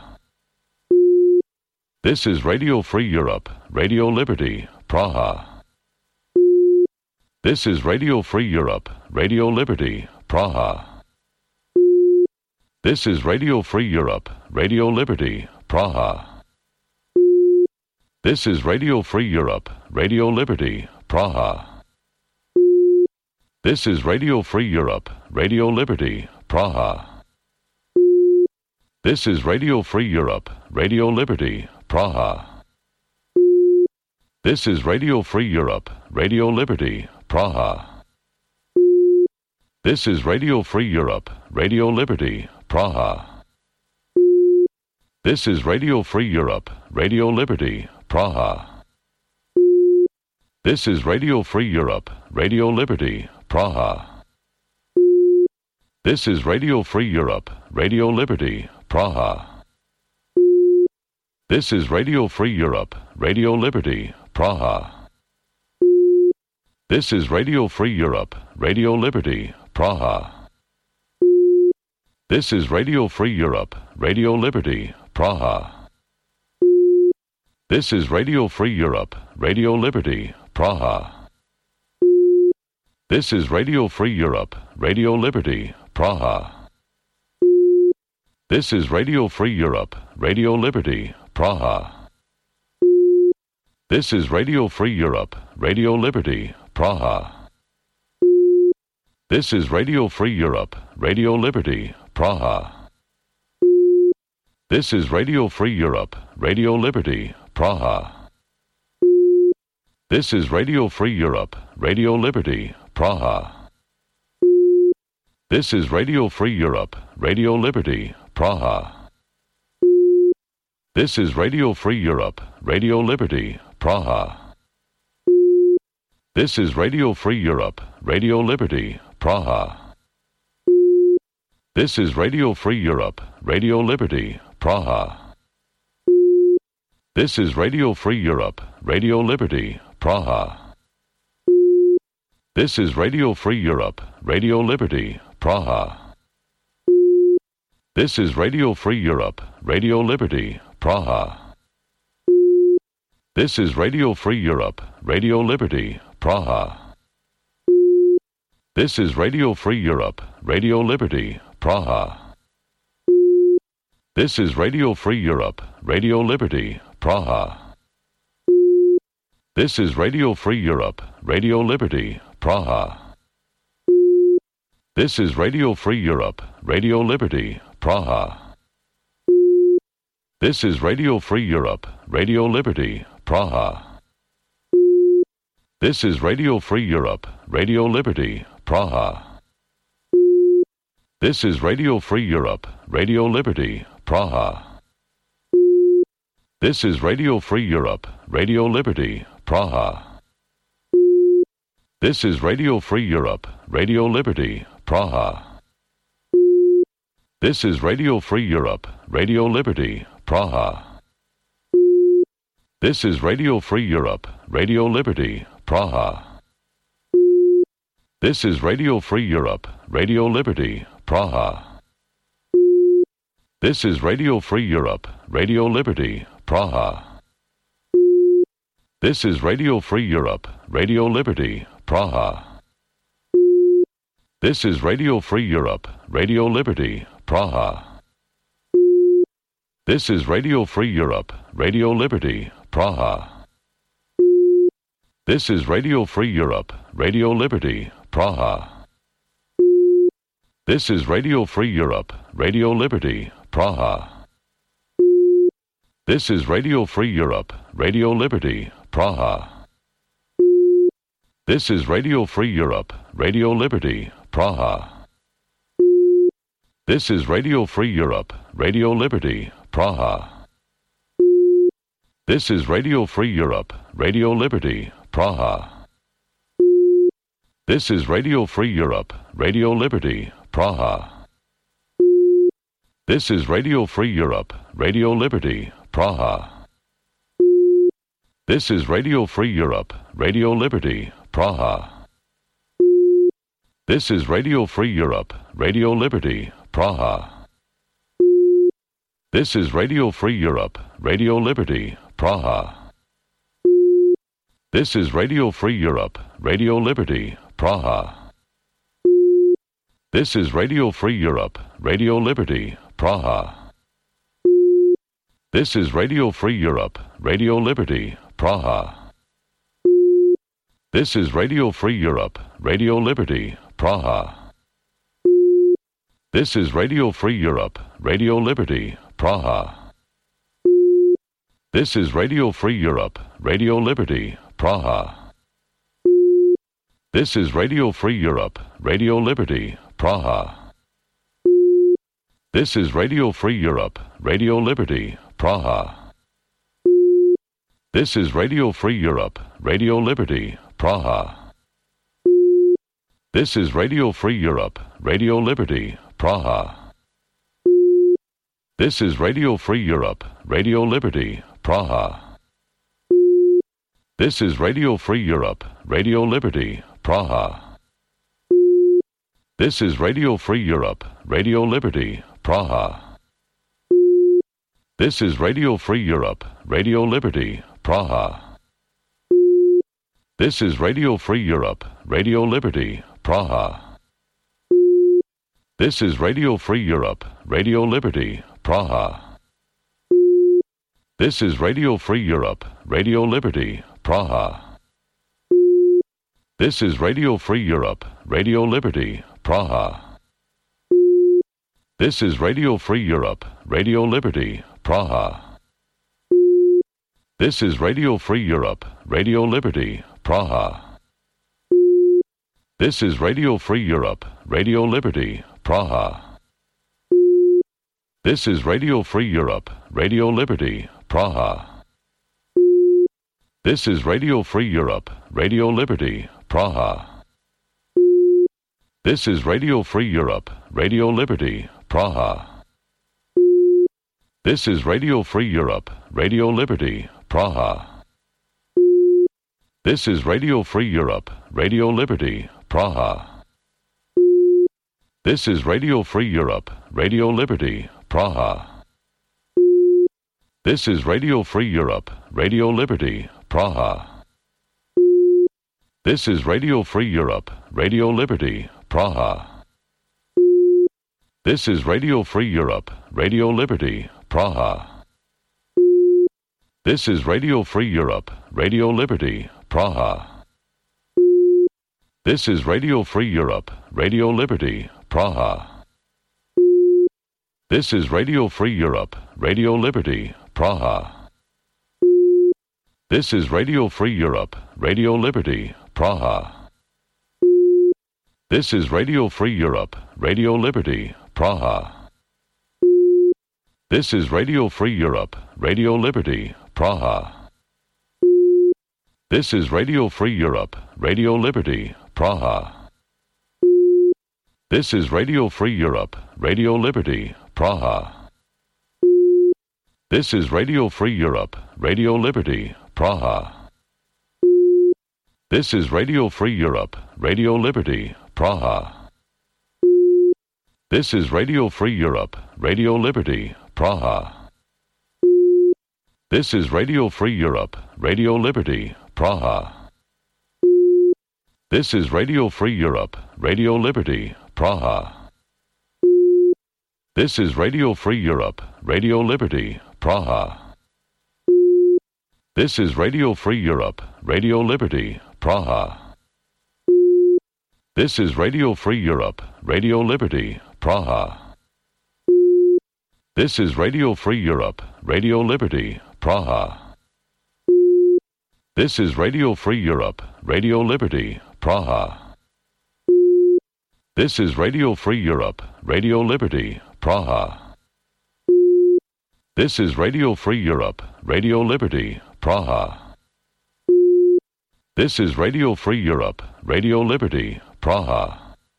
This is Radio Free Europe, Radio Liberty, Praha. This is Radio Free Europe, Radio Liberty, Praha. This is Radio Free Europe, Radio Liberty, Praha. This is Radio Free Europe, Radio Liberty, Praha. This is Radio Free Europe, Radio Liberty, Praha. This is Radio Free Europe, Radio Liberty, Praha. This is Radio Free Europe, Radio Liberty, Praha. This is Radio Free Europe, Radio Liberty, Praha. This is Radio Free Europe, Radio Liberty, Praha. This is Radio Free Europe, Radio Liberty, Praha. This is Radio Free Europe, Radio Liberty, Praha. This is Radio Free Europe, Radio Liberty, Praha. This is Radio Free Europe, Radio Liberty, Praha. This is Radio Free Europe, Radio Liberty, Praha. This is Radio Free Europe, Radio Liberty, Praha. This is Radio Free Europe, Radio Liberty, Praha. This is Radio Free Europe, Radio Liberty, Praha. This is Radio Free Europe, Radio Liberty, Praha. This is Radio Free Europe, Radio Liberty, Praha. This is Radio Free Europe, Radio Liberty, Praha. This is Radio Free Europe, Radio Liberty, Praha. This is Radio Free Europe, Radio Liberty, Praha. This is Radio Free Europe, Radio Liberty, Praha. This is Radio Free Europe, Radio Liberty, Praha. This is Radio Free Europe, Radio Liberty, Praha. This is Radio Free Europe, Radio Liberty, Praha. This is Radio Free Europe, Radio Liberty, Praha. This is Radio Free Europe, Radio Liberty, Praha. This is Radio Free Europe, Radio Liberty, Praha. This is Radio Free Europe, Radio Liberty, Praha. This is Radio Free Europe, Radio Liberty, Praha. This is Radio Free Europe, Radio Liberty, Praha. This is Radio Free Europe, Radio Liberty, Praha. This is Radio Free Europe, Radio Liberty, Praha. This is Radio Free Europe, Radio Liberty, Praha. This is Radio Free Europe, Radio Liberty, Praha. This is Radio Free Europe, Radio Liberty, Praha. This is Radio Free Europe, Radio Liberty, Praha. This is Radio Free Europe, Radio Liberty, Praha. This is Radio Free Europe, Radio Liberty, Praha. This is Radio Free Europe, Radio Liberty, Praha. This is Radio Free Europe, Radio Liberty, Praha. This is Radio Free Europe, Radio Liberty, Praha. This is Radio Free Europe, Radio Liberty, Praha. This is Radio Free Europe, Radio Liberty, Praha. This is Radio Free Europe, Radio Liberty, Praha. This is Radio Free Europe, Radio Liberty, Praha. This is Radio Free Europe, Radio Liberty, Praha. This is Radio Free Europe, Radio Liberty, Praha. This is Radio Free Europe, Radio Liberty, Praha. This is Radio Free Europe, Radio Liberty, Praha. This is Radio Free Europe, Radio Liberty, Praha. This is Radio Free Europe, Radio Liberty, Praha. This is Radio Free Europe, Radio Liberty, Praha. This is Radio Free Europe, Radio Liberty, Praha. This is Radio Free Europe, Radio Liberty, Praha. This is Radio Free Europe, Radio Liberty, Praha. This is Radio Free Europe, Radio Liberty, Praha. This is Radio Free Europe, Radio Liberty, Praha. This is Radio Free Europe, Radio Liberty, Praha. This is Radio Free Europe, Radio Liberty, Praha. This is Radio Free Europe, Radio Liberty, Praha. This is Radio Free Europe, Radio Liberty, Praha. This is Radio Free Europe, Radio Liberty, Praha. This is Radio Free Europe, Radio Liberty, Praha. This is Radio Free Europe, Radio Liberty, Praha. This is Radio Free Europe, Radio Liberty, Praha. This is Radio Free Europe, Radio Liberty, Praha. This is Radio Free Europe, Radio Liberty, Praha. This is Radio Free Europe, Radio Liberty, Praha. This is Radio Free Europe, Radio Liberty, Praha. This is Radio Free Europe, Radio Liberty, Praha. This is Radio Free Europe, Radio Liberty, Praha. This is Radio Free Europe, Radio Liberty, Praha. This is Radio Free Europe, Radio Liberty, Praha. This is Radio Free Europe, Radio Liberty, Praha. This is Radio Free Europe, Radio Liberty, Praha. This is Radio Free Europe, Radio Liberty, Praha. This is Radio Free Europe, Radio Liberty, Praha. This is Radio Free Europe, Radio Liberty, Praha. This is Radio Free Europe, Radio Liberty, Praha. This is Radio Free Europe, Radio Liberty, Praha. This is Radio Free Europe, Radio Liberty, Praha. This is Radio Free Europe, Radio Liberty, Praha. This is Radio Free Europe, Radio Liberty, Praha. This is Radio Free Europe, Radio Liberty, Praha. This is Radio Free Europe, Radio Liberty, Praha. This is Radio Free Europe, Radio Liberty, Praha. This is Radio Free Europe, Radio Liberty, Praha. This is Radio Free Europe, Radio Liberty, Praha. This is Radio Free Europe, Radio Liberty, Praha. This is Radio Free Europe, Radio Liberty, Praha. This is Radio Free Europe, Radio Liberty, Praha. This is Radio Free Europe, Radio Liberty, Praha. This is Radio Free Europe, Radio Liberty, Praha. This is Radio Free Europe, Radio Liberty, Praha. This is Radio Free Europe, Radio Liberty, Praha. This is Radio Free Europe, Radio Liberty, Praha. This is Radio Free Europe, Radio Liberty, Praha. This is Radio Free Europe, Radio Liberty, Praha. This is Radio Free Europe, Radio Liberty, Praha. This is Radio Free Europe, Radio Liberty, Praha. This is Radio Free Europe, Radio Liberty, Praha. This is Radio Free Europe, Radio Liberty, Praha. This is Radio Free Europe, Radio Liberty, Praha. This is Radio Free Europe, Radio Liberty, Praha. This is Radio Free Europe, Radio Liberty, Praha.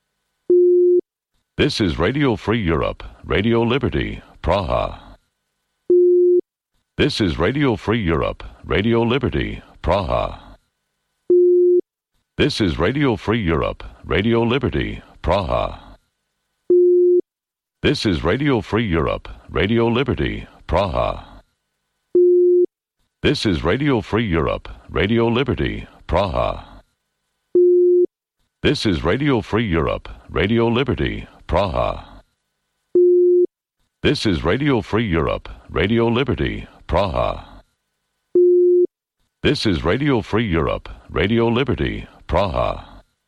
This is Radio Free Europe, Radio Liberty, Praha. This is Radio Free Europe, Radio Liberty, Praha. This is Radio Free Europe, Radio Liberty, Praha. This is Radio Free Europe, Radio Liberty, Praha. This is Radio Free Europe, Radio Liberty, Praha. This is Radio Free Europe, Radio Liberty, Praha. This is Radio Free Europe, Radio Liberty, Praha. This is Radio Free Europe, Radio Liberty, Praha.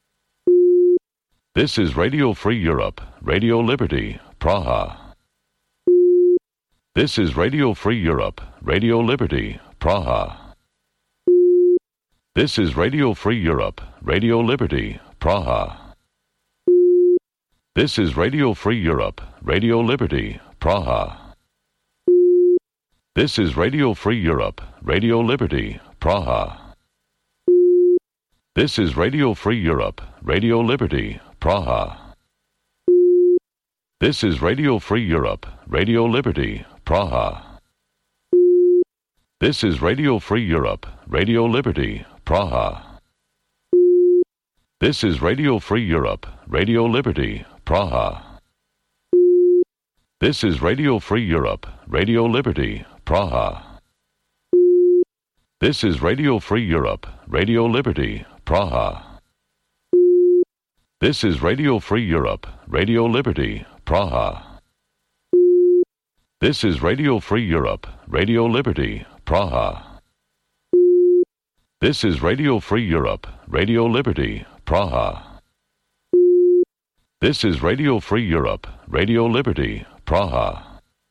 This is Radio Free Europe, Radio Liberty, Praha. This is Radio Free Europe, Radio Liberty, Praha. This is Radio Free Europe, Radio Liberty, Praha. This is Radio Free Europe, Radio Liberty, Praha. This is Radio Free Europe, Radio Liberty, Praha. This is Radio Free Europe, Radio Liberty, Praha. This is Radio Free Europe, Radio Liberty, Praha. This is Radio Free Europe, Radio Liberty, Praha. This is Radio Free Europe, Radio Liberty, Praha. This is Radio Free Europe, Radio Liberty, Praha. This is Radio Free Europe, Radio Liberty, Praha. This is Radio Free Europe, Radio Liberty, Praha. This is Radio Free Europe, Radio Liberty, Praha. This is Radio Free Europe, Radio Liberty, Praha. This is Radio Free Europe, Radio Liberty, Praha.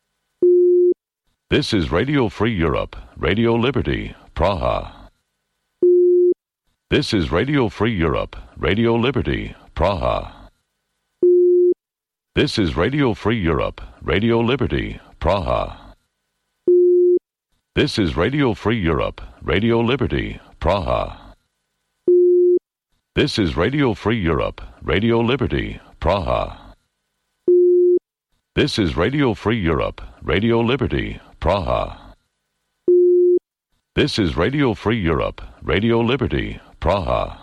This is Radio Free Europe, Radio Liberty, Praha. This is Radio Free Europe, Radio Liberty, Praha. This is Radio Free Europe, Radio Liberty, Praha. This is Radio Free Europe, Radio Liberty, Praha. This is Radio Free Europe, Radio Liberty, Praha. This is Radio Free Europe, Radio Liberty, Praha. This is Radio Free Europe, Radio Liberty, Praha.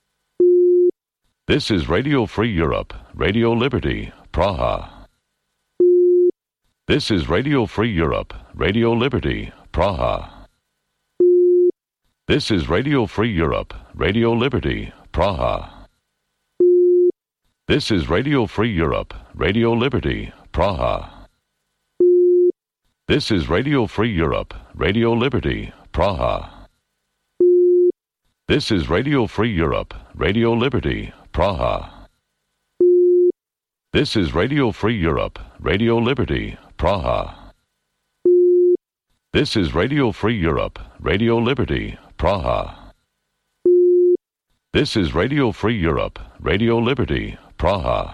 This is Radio Free Europe, Radio Liberty, Praha. This is Radio Free Europe, Radio Liberty, Praha. This is Radio Free Europe, Radio Liberty, Praha. This is Radio Free Europe, Radio Liberty, Praha. This is Radio Free Europe, Radio Liberty, Praha. This is Radio Free Europe, Radio Liberty, Praha. This is Radio Free Europe, Radio Liberty, Praha. This is Radio Free Europe, Radio Liberty, Praha. This is Radio Free Europe, Radio Liberty, Praha.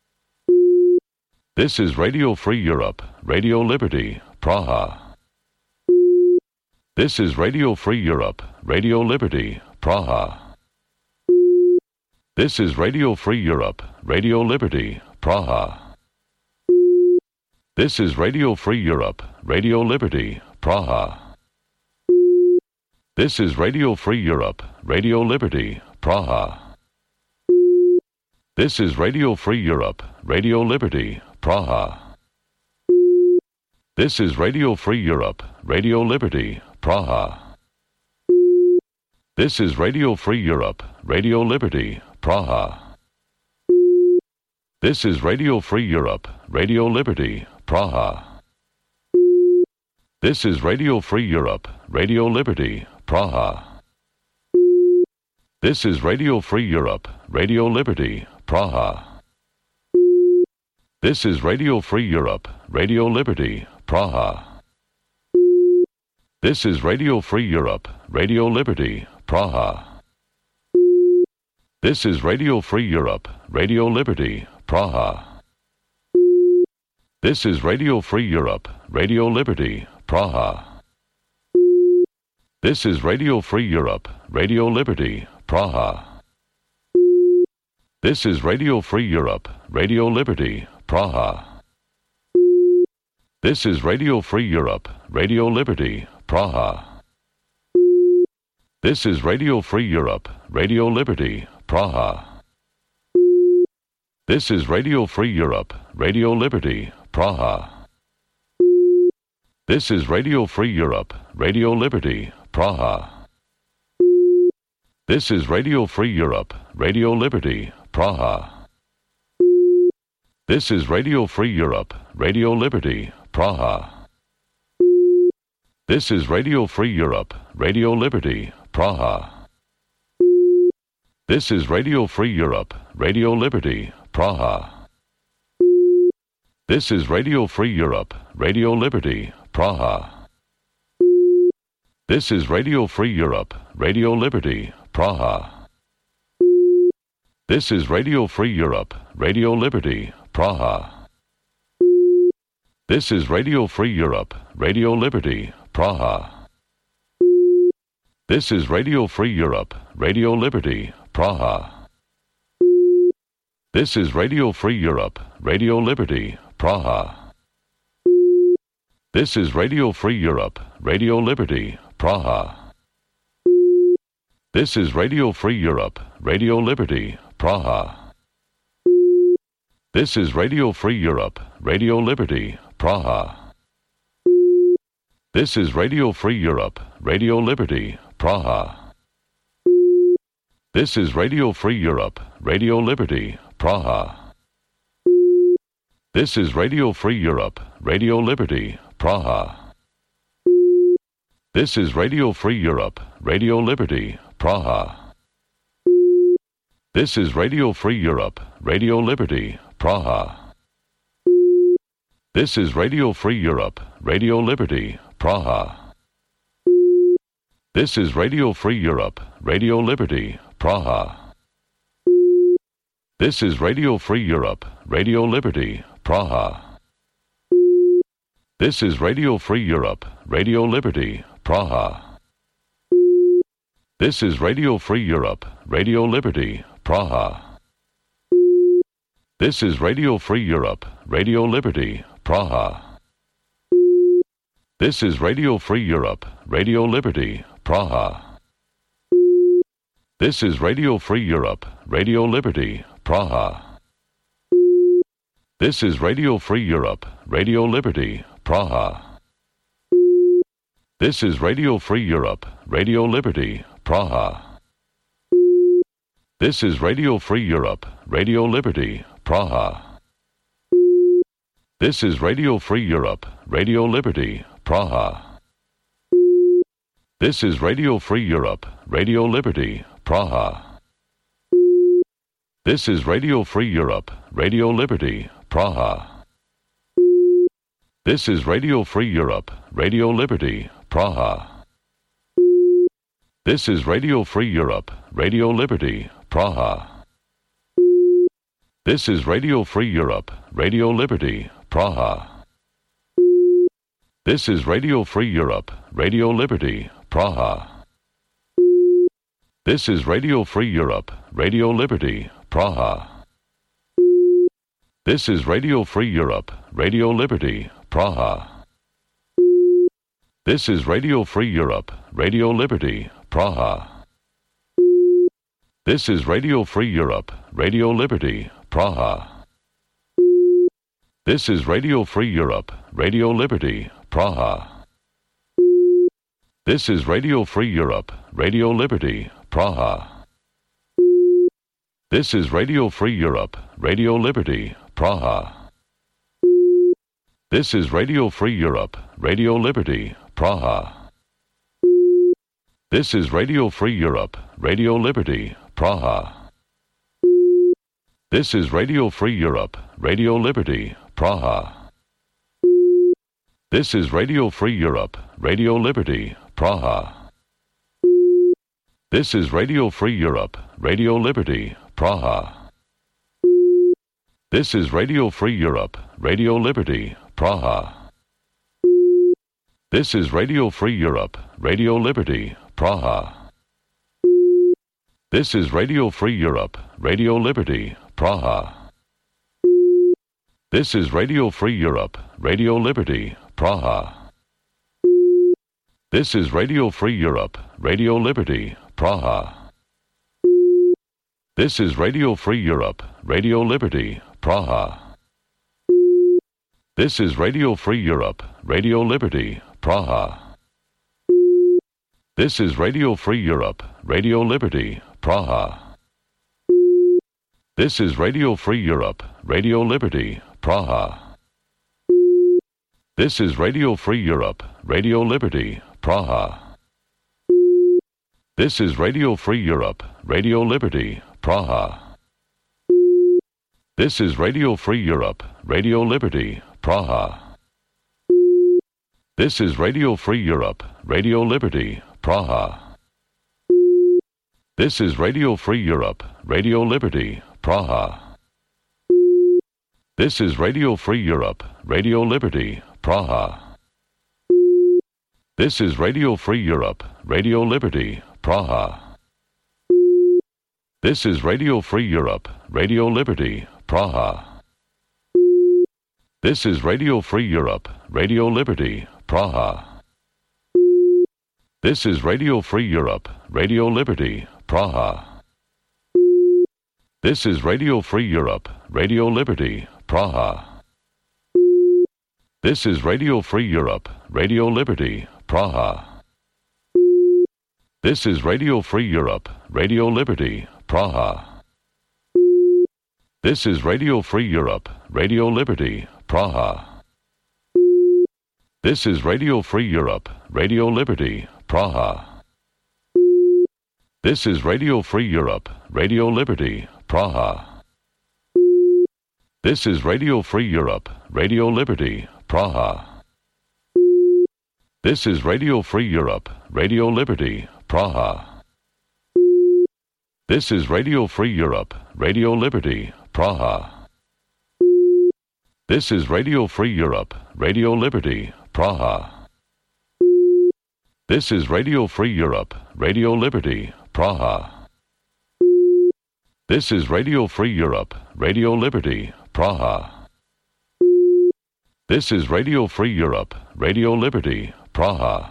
This is Radio Free Europe, Radio Liberty, Praha. This is Radio Free Europe, Radio Liberty, Praha. This is Radio Free Europe, Radio Liberty, Praha. This is Radio Free Europe, Radio Liberty, Praha. This is Radio Free Europe, Radio Liberty, Praha. This is Radio Free Europe, Radio Liberty, Praha. This is Radio Free Europe, Radio Liberty, Praha. This is Radio Free Europe, Radio Liberty, Praha. This is Radio Free Europe, Radio Liberty, Praha. This is Radio Free Europe, Radio Liberty, Praha. This is Radio Free Europe, Radio Liberty, Praha. This is Radio Free Europe, Radio Liberty, Praha. This is Radio Free Europe, Radio Liberty, Praha. This is Radio Free Europe, Radio Liberty, Praha. This is Radio Free Europe, Radio Liberty, Praha. This is Radio Free Europe, Radio Liberty, Praha. This is Radio Free Europe, Radio Liberty, Praha. This is Radio Free Europe, Radio Liberty, Praha. This is Radio Free Europe, Radio Liberty, Praha. This is Radio Free Europe, Radio Liberty, Praha. This is Radio Free Europe, Radio Liberty, Praha. This is Radio Free Europe, Radio Liberty, Praha. This is Radio Free Europe, Radio Liberty, Praha. This is Radio Free Europe, Radio Liberty, Praha. This is Radio Free Europe, Radio Liberty, Praha. This is Radio Free Europe, Radio Liberty, Praha. This is Radio Free Europe, Radio Liberty, Praha. This is Radio Free Europe, Radio Liberty, Praha. This is Radio Free Europe, Radio Liberty, Praha. This is Radio Free Europe, Radio Liberty, Praha. This is Radio Free Europe, Radio Liberty, Praha. This is Radio Free Europe, Radio Liberty, Praha. This is Radio Free Europe, Radio Liberty, Praha. This is Radio Free Europe, Radio Liberty, Praha. This is Radio Free Europe, Radio Liberty, Praha. This is Radio Free Europe, Radio Liberty, Praha. This is Radio Free Europe, Radio Liberty, Praha. This is Radio Free Europe, Radio Liberty, Praha. This is Radio Free Europe, Radio Liberty, Praha. This is Radio Free Europe, Radio Liberty, Praha. This is Radio Free Europe, Radio Liberty, Praha. This is Radio Free Europe, Radio Liberty, Praha. This is Radio Free Europe, Radio Liberty, Praha. This is Radio Free Europe, Radio Liberty, Praha. This is Radio Free Europe, Radio Liberty, Praha. This is Radio Free Europe, Radio Liberty, Praha. This is Radio Free Europe, Radio Liberty, Praha. This is Radio Free Europe, Radio Liberty, Praha. This is Radio Free Europe, Radio Liberty, Praha. This is Radio Free Europe, Radio Liberty, Praha. This is Radio Free Europe, Radio Liberty, Praha. This is Radio Free Europe, Radio Liberty, Praha. This is Radio Free Europe, Radio Liberty, Praha. This is Radio Free Europe, Radio Liberty, Praha. This is Radio Free Europe, Radio Liberty, Praha. This is Radio Free Europe, Radio Liberty, Praha. This is Radio Free Europe, Radio Liberty, Praha. This is Radio Free Europe, Radio Liberty, Praha. This is Radio Free Europe, Radio Liberty, Praha. This is Radio Free Europe, Radio Liberty, Praha. This is Radio Free Europe, Radio Liberty, Praha. This is Radio Free Europe, Radio Liberty, Praha. This is Radio Free Europe, Radio Liberty, Praha. This is Radio Free Europe, Radio Liberty, Praha. This is Radio Free Europe, Radio Liberty, Praha. This is Radio Free Europe, Radio Liberty, Praha. This is Radio Free Europe, Radio Liberty, Praha. This is Radio Free Europe, Radio Liberty, Praha. This is Radio Free Europe, Radio Liberty, Praha. This is Radio Free Europe, Radio Liberty, Praha. This is Radio Free Europe, Radio Liberty, Praha. This is Radio Free Europe, Radio Liberty, Praha. This is Radio Free Europe, Radio Liberty, Praha. This is Radio Free Europe, Radio Liberty, Praha. This is Radio Free Europe, Radio Liberty, Praha. This is Radio Free Europe, Radio Liberty, Praha. This is Radio Free Europe, Radio Liberty, Praha. This is Radio Free Europe, Radio Liberty, Praha. This is Radio Free Europe, Radio Liberty, Praha. This is Radio Free Europe, Radio Liberty, Praha. This is Radio Free Europe, Radio Liberty, Praha. This is Radio Free Europe, Radio Liberty, Praha. This is Radio Free Europe, Radio Liberty, Praha. This is Radio Free Europe, Radio Liberty, Praha. This is Radio Free Europe, Radio Liberty, Praha. This is Radio Free Europe, Radio Liberty, Praha. This is Radio Free Europe, Radio Liberty, Praha. This is Radio Free Europe, Radio Liberty, Praha. This is Radio Free Europe, Radio Liberty, Praha. This is Radio Free Europe, Radio Liberty, Praha. This is Radio Free Europe, Radio Liberty, Praha. This is Radio Free Europe, Radio Liberty, Praha. This is Radio Free Europe, Radio Liberty, Praha. This is Radio Free Europe, Radio Liberty, Praha. This is Radio Free Europe, Radio Liberty, Praha. This is Radio Free Europe, Radio Liberty, Praha. This is Radio Free Europe, Radio Liberty, Praha. This is Radio Free Europe, Radio Liberty, Praha. This is Radio Free Europe, Radio Liberty, Praha. This is Radio Free Europe, Radio Liberty, Praha. This is Radio Free Europe, Radio Liberty, Praha.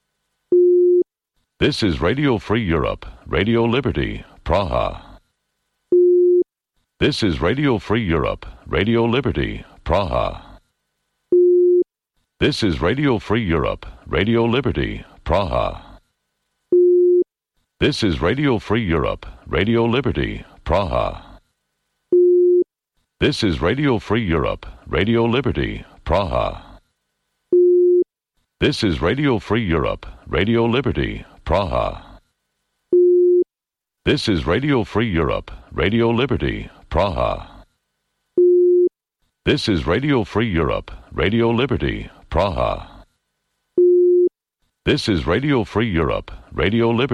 This is Radio Free Europe, Radio Liberty, Praha. This is Radio Free Europe, Radio Liberty, Praha. This is Radio Free Europe, Radio Liberty, Praha. This is Radio Free Europe, Radio Liberty, Praha. This is Radio Free Europe, Radio Liberty, Praha. This is Radio Free Europe, Radio Liberty, Praha. This is Radio Free Europe, Radio Liberty, Praha. This is Radio Free Europe, Radio Liberty, Praha. This is Radio Free Europe, Radio Liberty.